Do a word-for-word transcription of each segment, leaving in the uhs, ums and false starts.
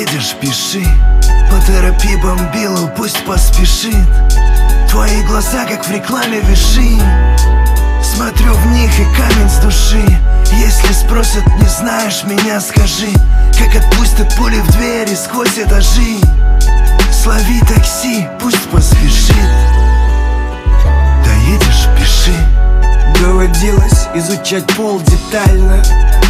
Доедешь, пиши. Поторопи бомбилу, пусть поспешит. Твои глаза, как в рекламе виши. Смотрю в них и камень с души. Если спросят, не знаешь меня, скажи. Как отпустят пули в двери сквозь этажи. Слови такси, пусть поспешит. Доедешь, пиши. Доводилось изучать пол детально,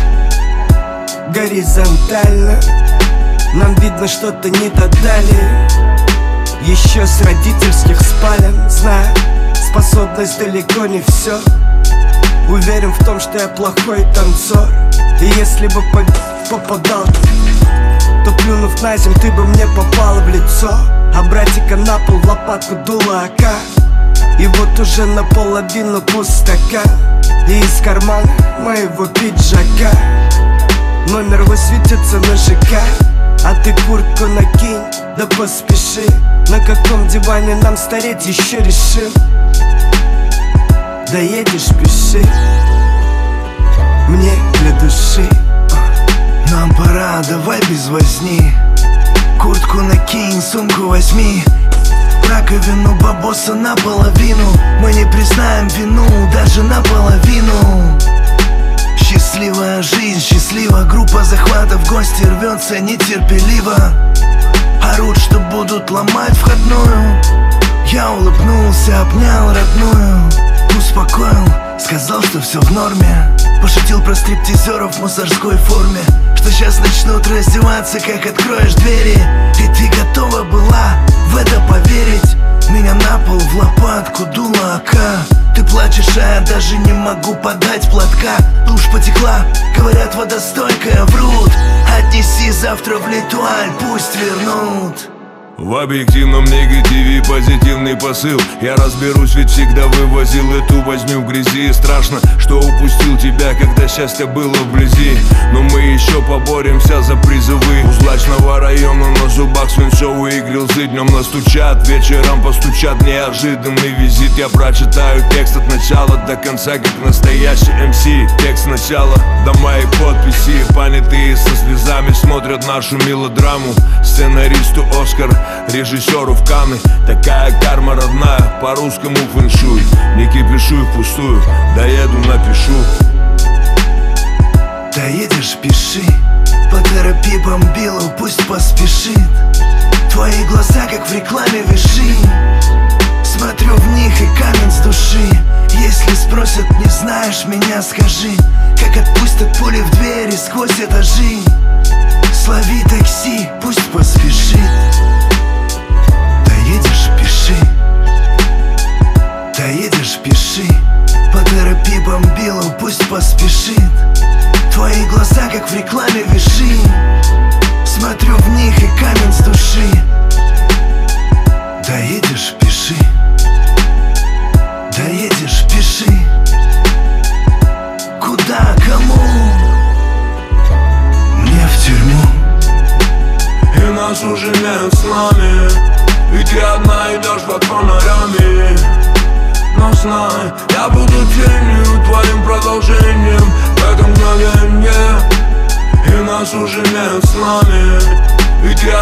горизонтально. Нам видно, что-то не додали еще с родительских спален. Знаю, способность далеко не все. Уверен в том, что я плохой танцор. И если бы попадал, то плюнув на землю, ты бы мне попала в лицо. А братика на пол в лопатку дула АК. И вот уже наполовину пустока. И из кармана моего пиджака номер высветится на ЖК. А ты куртку накинь, да поспеши. На каком диване нам стареть еще решим. Доедешь, пиши. Мне для души. Нам пора, давай без возни. Куртку накинь, сумку возьми. Раковину бабоса наполовину. Мы не признаем вину даже наполовину. Счастливая жизнь, счастлива. Группа захвата в гости рвется нетерпеливо. Орут, что будут ломать входную. Я улыбнулся, обнял родную. Успокоил, сказал, что все в норме. Пошутил про стриптизеров в мусорской форме. Что сейчас начнут раздеваться, как откроешь двери. И ты готова была в это поверить. Меня на пол в лопатку дула АК. Ты плачешь, а я даже не могу подать платка. Тушь потекла, говорят, водостойкая, врут. Отнеси завтра в Литуаль, пусть вернут. В объективном негативе позитивный посыл. Я разберусь, ведь всегда вывозил эту возню в грязи. Страшно, что упустил тебя, когда счастье было вблизи. Но мы еще поборемся за призывы. У злачного района на зубах свинцовые грилзы. Днем настучат, вечером постучат. Неожиданный визит. Я прочитаю текст от начала до конца, как настоящий эм си. Текст сначала до моей подписи. Понятые со слезами смотрят нашу мелодраму. Сценаристу Оскар, режиссеру в Канны. Такая карма родная, по русскому фэншуй. Не кипишу впустую, доеду, напишу. Доедешь, пиши. Поторопи бомбилу, пусть поспешит. Твои глаза, как в рекламе виши. Смотрю в них и камень с души. Если спросят, не знаешь меня, скажи. Как отпустят пули в двери сквозь этажи. Слови такси, пусть поспешит. Доедешь, пиши. Доедешь, пиши. Поторопи бомбилу, пусть поспешит. Твои глаза, как в рекламе виши. Смотрю в них и камень с души. Доедешь, пиши. Доедешь, пиши. Куда, кому? Мне в тюрьму. И нас уже нет с нами. И ты одна идешь под фонарями. Но знай, я буду тенью, твоим продолжением в этом мгновенье. И нас уже нет с нами. И ты